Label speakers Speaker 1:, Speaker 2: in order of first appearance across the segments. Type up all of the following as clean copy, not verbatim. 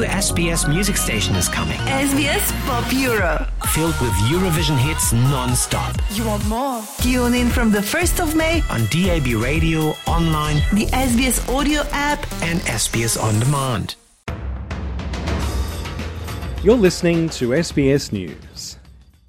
Speaker 1: SBS music station is coming.
Speaker 2: SBS Pop Euro.
Speaker 1: Filled with Eurovision hits non-stop.
Speaker 2: You want more? Tune in from the 1st of May
Speaker 1: on DAB radio, online,
Speaker 2: the SBS audio app
Speaker 1: and SBS On Demand.
Speaker 3: You're listening to SBS News.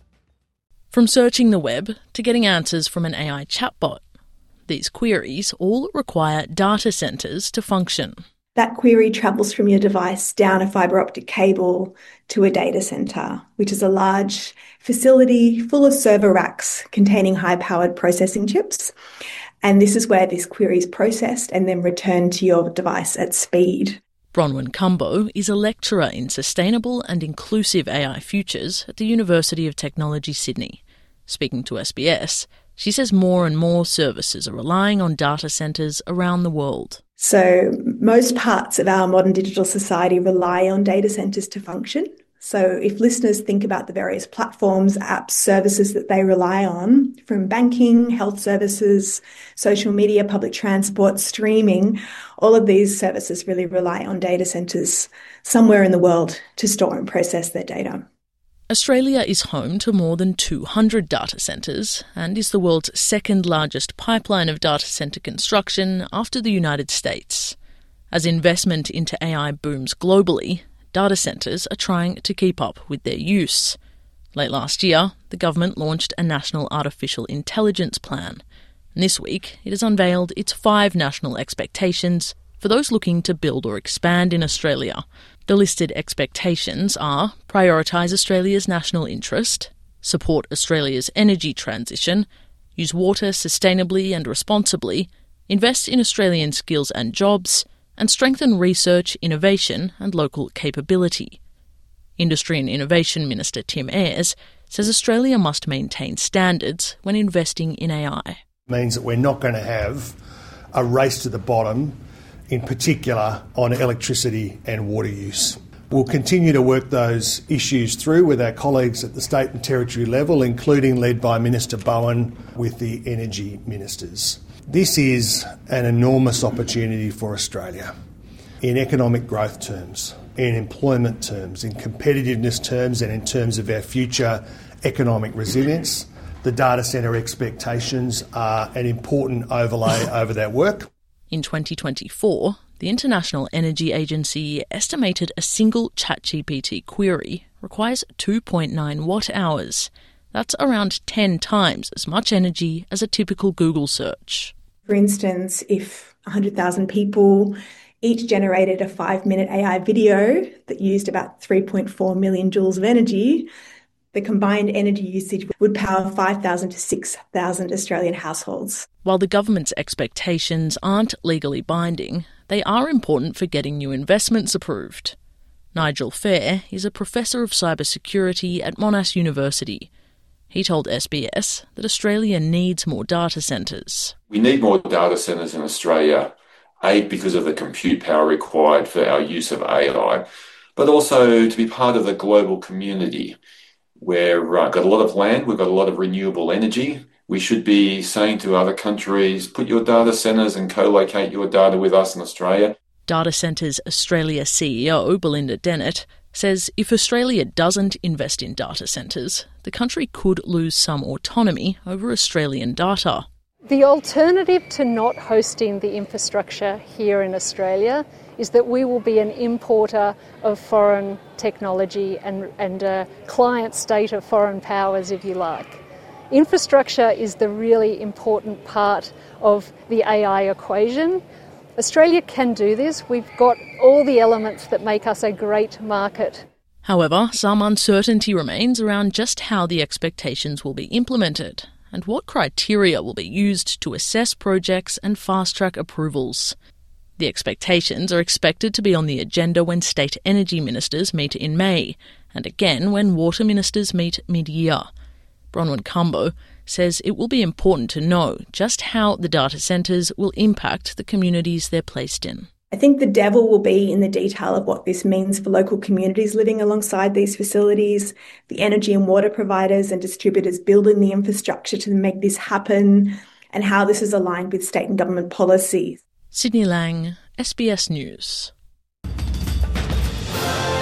Speaker 4: From searching the web to getting answers from an AI chatbot, these queries all require data centres to function.
Speaker 5: That query travels from your device down a fibre optic cable to a data centre, which is a large facility full of server racks containing high-powered processing chips. And this is where this query is processed and then returned to your device at speed.
Speaker 4: Bronwyn Cumbo is a lecturer in sustainable and inclusive AI futures at the University of Technology, Sydney. Speaking to SBS, she says more and more services are relying on data centres around the world.
Speaker 5: So most parts of our modern digital society rely on data centres to function. So if listeners think about the various platforms, apps, services that they rely on, from banking, health services, social media, public transport, streaming, all of these services really rely on data centres somewhere in the world to store and process their data.
Speaker 4: Australia is home to more than 200 data centres and is the world's second largest pipeline of data centre construction after the United States. As investment into AI booms globally, data centres are trying to keep up with their use. Late last year, the government launched a national artificial intelligence plan. And this week, it has unveiled its 5 national expectations for those looking to build or expand in Australia. The listed expectations are prioritise Australia's national interest, support Australia's energy transition, use water sustainably and responsibly, invest in Australian skills and jobs, and strengthen research, innovation and local capability. Industry and Innovation Minister Tim Ayres says Australia must maintain standards when investing in AI.
Speaker 6: It means that we're not going to have a race to the bottom, in particular on electricity and water use. We'll continue to work those issues through with our colleagues at the state and territory level, including led by Minister Bowen with the energy ministers. This is an enormous opportunity for Australia in economic growth terms, in employment terms, in competitiveness terms and in terms of our future economic resilience. The data centre expectations are an important overlay over that work.
Speaker 4: In 2024, the International Energy Agency estimated a single ChatGPT query requires 2.9 watt-hours. That's around 10 times as much energy as a typical Google search.
Speaker 5: For instance, if 100,000 people each generated a 5-minute AI video that used about 3.4 million joules of energy, the combined energy usage would power 5,000 to 6,000 Australian households.
Speaker 4: While the government's expectations aren't legally binding, they are important for getting new investments approved. Nigel Fair is a professor of cybersecurity at Monash University. He told SBS that Australia needs more data centres.
Speaker 7: We need more data centres in Australia, A, because of the compute power required for our use of AI, but also to be part of the global community. We've got a lot of land, we've got a lot of renewable energy. We should be saying to other countries, put your data centres and co-locate your data with us in Australia.
Speaker 4: Data Centres Australia CEO Belinda Dennett says if Australia doesn't invest in data centres, the country could lose some autonomy over Australian data.
Speaker 8: The alternative to not hosting the infrastructure here in Australia is that we will be an importer of foreign technology and a client state of foreign powers, if you like. Infrastructure is the really important part of the AI equation. Australia can do this. We've got all the elements that make us a great market.
Speaker 4: However, some uncertainty remains around just how the expectations will be implemented and what criteria will be used to assess projects and fast-track approvals. The expectations are expected to be on the agenda when state energy ministers meet in May, and again when water ministers meet mid-year. Bronwyn Cumbo says it will be important to know just how the data centres will impact the communities they're placed in.
Speaker 5: I think the devil will be in the detail of what this means for local communities living alongside these facilities, the energy and water providers and distributors building the infrastructure to make this happen, and how this is aligned with state and government policies.
Speaker 4: Sydney Lang, SBS News.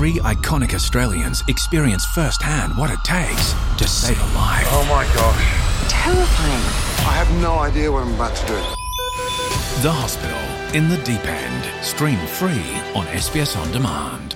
Speaker 9: 3 iconic Australians experience firsthand what it takes to save a life.
Speaker 10: Oh my gosh.
Speaker 11: Terrifying.
Speaker 10: I have no idea what I'm about to do.
Speaker 9: The Hospital, in the Deep End. Stream free on SBS On Demand.